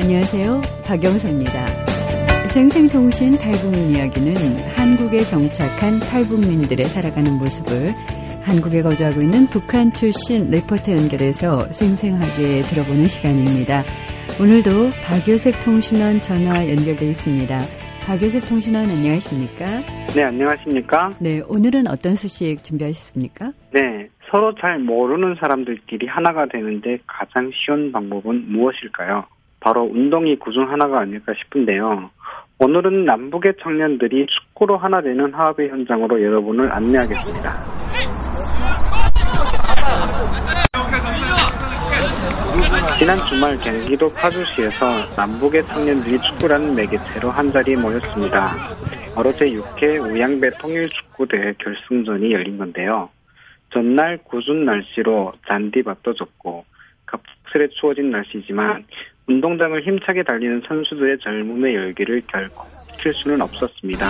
안녕하세요. 박영서입니다. 생생통신 탈북민 이야기는 한국에 정착한 탈북민들의 살아가는 모습을 한국에 거주하고 있는 북한 출신 리포터 연결해서 생생하게 들어보는 시간입니다. 오늘도 박요셉 통신원 전화 연결되어 있습니다. 박요셉 통신원 안녕하십니까? 네, 안녕하십니까? 네, 오늘은 어떤 소식 준비하셨습니까? 네, 서로 잘 모르는 사람들끼리 하나가 되는데 가장 쉬운 방법은 무엇일까요? 바로 운동이 그중 하나가 아닐까 싶은데요. 오늘은 남북의 청년들이 축구로 하나 되는 화합의 현장으로 여러분을 안내하겠습니다. 지난 주말 경기도 파주시에서 남북의 청년들이 축구라는 매개체로 한자리에 모였습니다. 바로 제6회 우양배 통일축구대회 결승전이 열린 건데요. 전날 궂은 날씨로 잔디밭도 젖고 갑작스레 추워진 날씨지만 운동장을 힘차게 달리는 선수들의 젊음의 열기를 결코 킬 수는 없었습니다.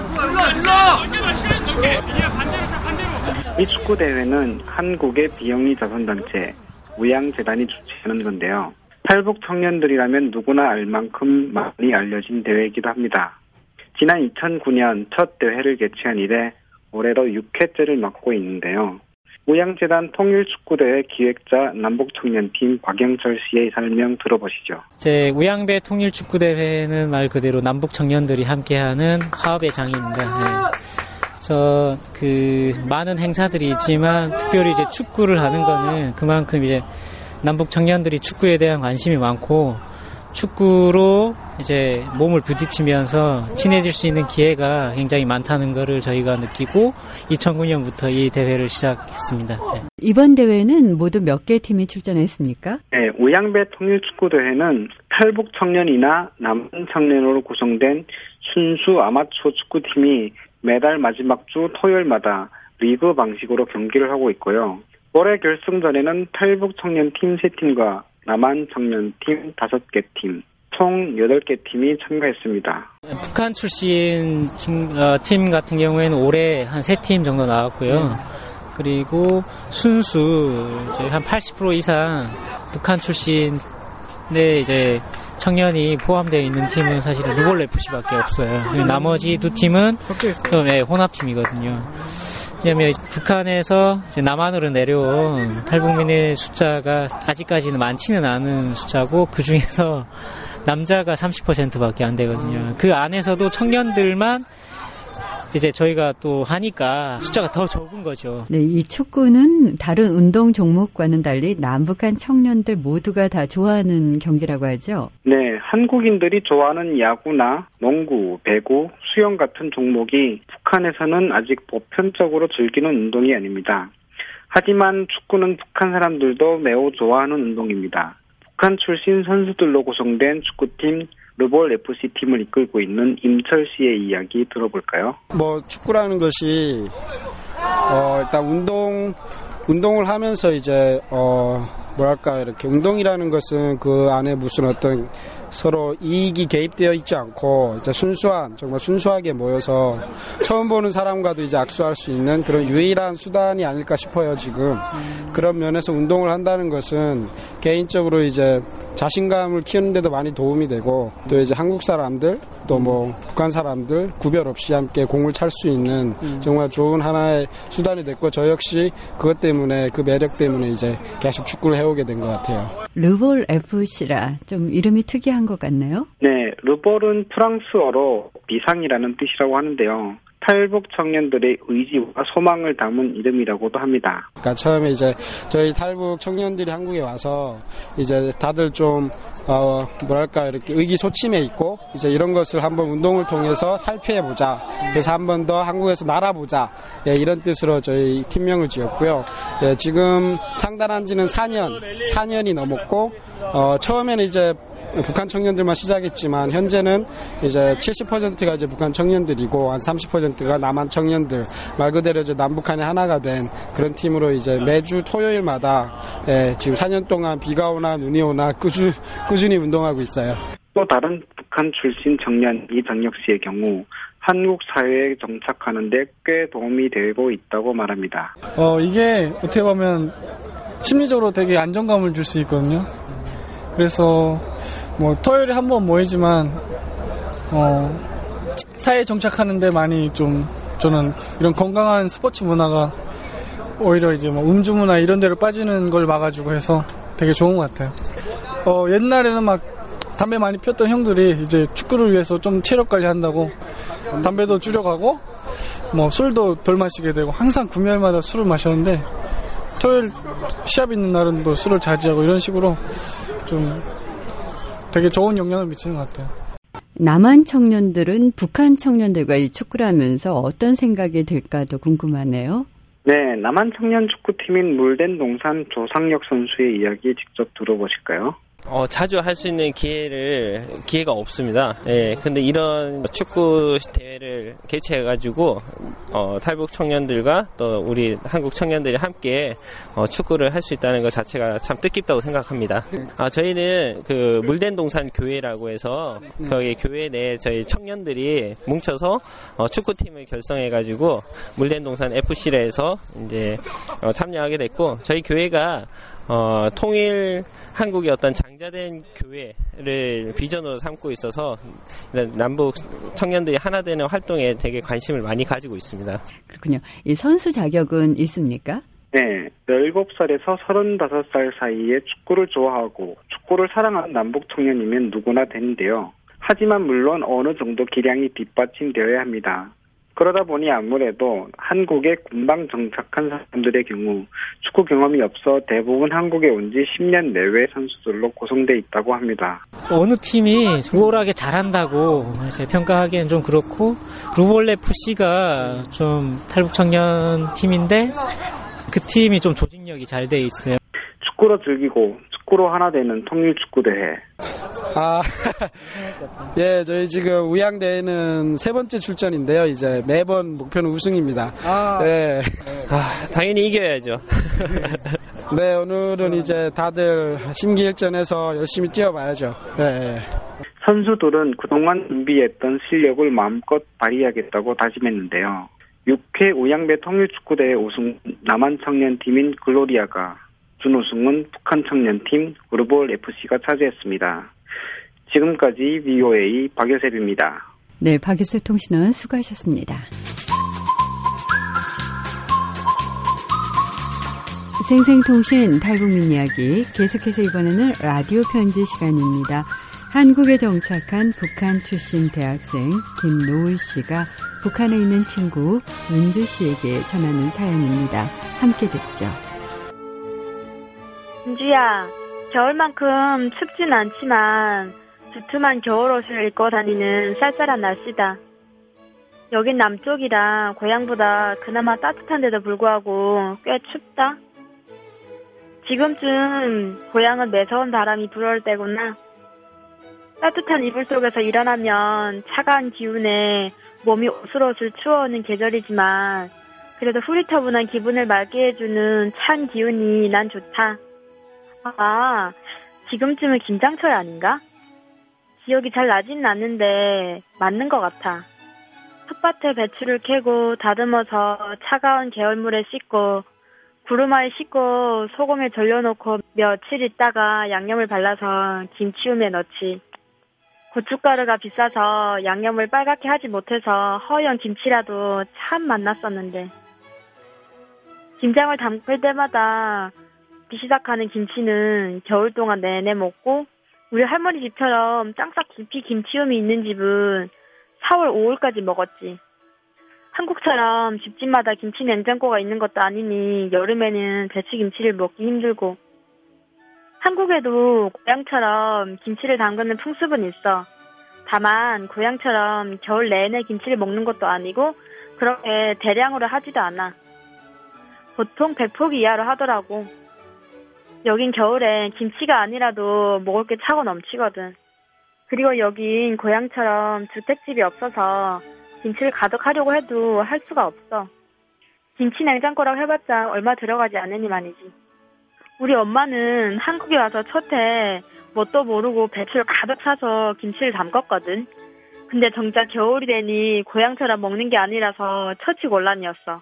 이 축구대회는 한국의 비영리 자선단체 우양재단이 주최하는 건데요. 탈북 청년들이라면 누구나 알 만큼 많이 알려진 대회이기도 합니다. 지난 2009년 첫 대회를 개최한 이래 올해로 6회째를 맡고 있는데요. 우양재단 통일축구대회 기획자 남북청년팀 곽영철 씨의 설명 들어보시죠. 제 우양배 통일축구대회는 말 그대로 남북청년들이 함께하는 화합의 장입니다. 네. 그래서 많은 행사들이 있지만 특별히 이제 축구를 하는 거는 그만큼 이제 남북 청년들이 축구에 대한 관심이 많고 축구로 이제 몸을 부딪히면서 친해질 수 있는 기회가 굉장히 많다는 거를 저희가 느끼고 2009년부터 이 대회를 시작했습니다. 네. 이번 대회는 모두 몇 개 팀이 출전했습니까? 네, 우양배 통일축구대회는 탈북 청년이나 남한 청년으로 구성된 순수 아마추어 축구팀이 매달 마지막 주 토요일마다 리그 방식으로 경기를 하고 있고요. 올해 결승전에는 탈북 청년팀 3팀과 남한 청년팀 5개 팀, 총 8개 팀이 참가했습니다. 북한 출신 팀 같은 경우에는 올해 한 3팀 정도 나왔고요. 그리고 순수 한 80% 이상 북한 출신의 이제 청년이 포함되어 있는 팀은 사실은 루볼 FC밖에 없어요. 나머지 두 팀은 혼합팀이거든요. 왜냐하면 북한에서 이제 남한으로 내려온 탈북민의 숫자가 아직까지는 많지는 않은 숫자고 그 중에서 남자가 30%밖에 안 되거든요. 그 안에서도 청년들만 이제 저희가 또 하니까 숫자가 더 적은 거죠. 네, 이 축구는 다른 운동 종목과는 달리 남북한 청년들 모두가 다 좋아하는 경기라고 하죠? 네, 한국인들이 좋아하는 야구나 농구, 배구, 수영 같은 종목이 북한에서는 아직 보편적으로 즐기는 운동이 아닙니다. 하지만 축구는 북한 사람들도 매우 좋아하는 운동입니다. 북한 출신 선수들로 구성된 축구팀 루볼 FC팀을 이끌고 있는 임철 씨의 이야기 들어볼까요? 축구라는 것이 일단 운동을 하면서 이제 이렇게 운동이라는 것은 그 안에 무슨 어떤 서로 이익이 개입되어 있지 않고 이제 정말 순수하게 모여서 처음 보는 사람과도 이제 악수할 수 있는 그런 유일한 수단이 아닐까 싶어요, 지금. 그런 면에서 운동을 한다는 것은 개인적으로 이제 자신감을 키우는 데도 많이 도움이 되고 또 이제 한국 사람들 또 북한 사람들 구별 없이 함께 공을 찰 수 있는 정말 좋은 하나의 수단이 됐고 저 역시 그것 때문에 그 매력 때문에 이제 계속 축구를 해오게 된 것 같아요. 루볼 FC라 좀 이름이 특이한 것 같나요? 네, 루볼은 프랑스어로 비상이라는 뜻이라고 하는데요. 탈북 청년들의 의지와 소망을 담은 이름이라고도 합니다. 그러니까 처음에 이제 저희 탈북 청년들이 한국에 와서 이제 다들 좀 이렇게 의기소침해 있고 이제 이런 것을 한번 운동을 통해서 탈피해보자. 그래서 한 번 더 한국에서 날아보자. 이런 뜻으로 저희 팀명을 지었고요. 지금 창단한 지는 4년이 넘었고 처음에는 이제 북한 청년들만 시작했지만 현재는 이제 70%가 이제 북한 청년들이고 한 30%가 남한 청년들 말 그대로 이제 남북한이 하나가 된 그런 팀으로 이제 매주 토요일마다 지금 4년 동안 비가 오나 눈이 오나 꾸준히 운동하고 있어요. 또 다른 북한 출신 청년 이정혁 씨의 경우 한국 사회에 정착하는 데 꽤 도움이 되고 있다고 말합니다. 이게 어떻게 보면 심리적으로 되게 안정감을 줄 수 있거든요. 그래서 뭐 토요일에 한 번 모이지만 사회에 정착하는데 많이 좀 저는 이런 건강한 스포츠 문화가 오히려 이제 뭐 음주 문화 이런 데로 빠지는 걸 막아주고 해서 되게 좋은 것 같아요. 옛날에는 막 담배 많이 피웠던 형들이 이제 축구를 위해서 좀 체력 관리한다고 담배도 줄여가고 뭐 술도 덜 마시게 되고 항상 금요일마다 술을 마셨는데 토요일 시합 있는 날은 또 술을 자제하고 이런 식으로 좀 되게 좋은 영향을 미치는 것 같아요. 남한 청년들은 북한 청년들과 이 축구를 하면서 어떤 생각이 들까도 궁금하네요. 네, 남한 청년 축구팀인 물된 동산 조상혁 선수의 이야기 직접 들어보실까요? 자주 할 수 있는 기회가 없습니다. 예, 근데 이런 축구 대회를 개최해가지고, 탈북 청년들과 또 우리 한국 청년들이 함께, 축구를 할 수 있다는 것 자체가 참 뜻깊다고 생각합니다. 저희는 그 물된 동산 교회라고 해서, 거기 교회 내에 저희 청년들이 뭉쳐서, 축구팀을 결성해가지고, 물된 동산 FC라 해서 이제, 참여하게 됐고, 저희 교회가, 통일 한국의 어떤 장자된 교회를 비전으로 삼고 있어서 남북 청년들이 하나 되는 활동에 되게 관심을 많이 가지고 있습니다. 그렇군요. 이 선수 자격은 있습니까? 네, 17살에서 35살 사이에 축구를 좋아하고 축구를 사랑하는 남북 청년이면 누구나 되는데요. 하지만 물론 어느 정도 기량이 뒷받침되어야 합니다. 그러다 보니 아무래도 한국에 금방 정착한 사람들의 경우 축구 경험이 없어 대부분 한국에 온 지 10년 내외 선수들로 구성되어 있다고 합니다. 어느 팀이 수월하게 잘한다고 제 평가하기엔 좀 그렇고 루볼 FC가 좀 탈북 청년 팀인데 그 팀이 좀 조직력이 잘 돼 있어요. 축구로 즐기고 축구로 하나 되는 통일축구대회. 예, 저희 지금 우양대회는 3번째 출전인데요. 이제 매번 목표는 우승입니다. 네. 당연히 이겨야죠. 네, 오늘은 이제 다들 심기일전해서 열심히 뛰어봐야죠. 네. 선수들은 그동안 준비했던 실력을 마음껏 발휘하겠다고 다짐했는데요. 6회 우양배 통일축구대회 우승 남한 청년팀인 글로리아가, 준우승은 북한 청년팀 우르볼 FC가 차지했습니다. 지금까지 VOA 박효셉입니다. 네, 박효셉 통신원 수고하셨습니다. 생생통신 탈북민 이야기, 계속해서 이번에는 라디오 편지 시간입니다. 한국에 정착한 북한 출신 대학생 김노을 씨가 북한에 있는 친구 은주 씨에게 전하는 사연입니다. 함께 듣죠. 은주야, 겨울만큼 춥진 않지만 두툼한 겨울옷을 입고 다니는 쌀쌀한 날씨다. 여긴 남쪽이라 고향보다 그나마 따뜻한데도 불구하고 꽤 춥다. 지금쯤 고향은 매서운 바람이 불어올 때구나. 따뜻한 이불 속에서 일어나면 차가운 기운에 몸이 오슬오슬 추워오는 계절이지만 그래도 흐릿터분한 기분을 맑게 해주는 찬 기운이 난 좋다. 지금쯤은 김장철 아닌가? 기억이 잘 나진 않는데 맞는 것 같아. 텃밭에 배추를 캐고 다듬어서 차가운 개울물에 씻고 구루마에 씻고 소금에 절여놓고 며칠 있다가 양념을 발라서 김치움에 넣지. 고춧가루가 비싸서 양념을 빨갛게 하지 못해서 허연 김치라도 참 맛났었는데. 김장을 담글 때마다 비시작하는 김치는 겨울 동안 내내 먹고 우리 할머니 집처럼 땅싹 깊이 김치움이 있는 집은 4월, 5월까지 먹었지. 한국처럼 집집마다 김치 냉장고가 있는 것도 아니니 여름에는 배추김치를 먹기 힘들고 한국에도 고향처럼 김치를 담그는 풍습은 있어. 다만 고향처럼 겨울 내내 김치를 먹는 것도 아니고 그렇게 대량으로 하지도 않아. 보통 100포기 이하로 하더라고. 여긴 겨울에 김치가 아니라도 먹을 게 차고 넘치거든. 그리고 여긴 고향처럼 주택집이 없어서 김치를 가득 하려고 해도 할 수가 없어. 김치 냉장고라고 해봤자 얼마 들어가지 않으니 말이지. 우리 엄마는 한국에 와서 첫해 뭣도 모르고 배추를 가득 사서 김치를 담궜거든. 근데 정작 겨울이 되니 고향처럼 먹는 게 아니라서 처치곤란이었어.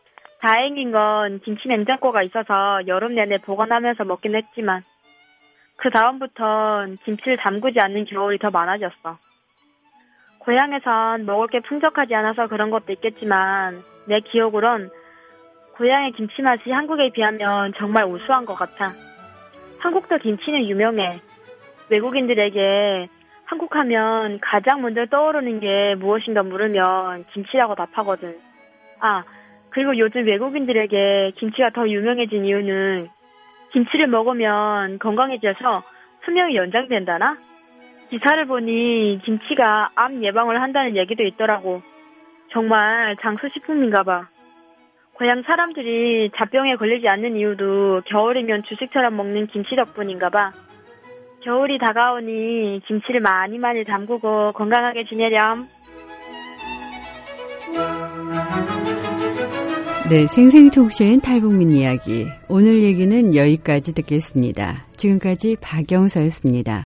다행인 건 김치 냉장고가 있어서 여름 내내 보관하면서 먹긴 했지만 그 다음부턴 김치를 담그지 않는 겨울이 더 많아졌어. 고향에선 먹을 게 풍족하지 않아서 그런 것도 있겠지만 내 기억으론 고향의 김치 맛이 한국에 비하면 정말 우수한 것 같아. 한국도 김치는 유명해. 외국인들에게 한국 하면 가장 먼저 떠오르는 게 무엇인가 물으면 김치라고 답하거든. 아, 그리고 요즘 외국인들에게 김치가 더 유명해진 이유는 김치를 먹으면 건강해져서 수명이 연장된다나? 기사를 보니 김치가 암 예방을 한다는 얘기도 있더라고. 정말 장수식품인가 봐. 고향 사람들이 잡병에 걸리지 않는 이유도 겨울이면 주식처럼 먹는 김치 덕분인가 봐. 겨울이 다가오니 김치를 많이 담그고 건강하게 지내렴. 네, 생생통신 탈북민 이야기. 오늘 얘기는 여기까지 듣겠습니다. 지금까지 박영서였습니다.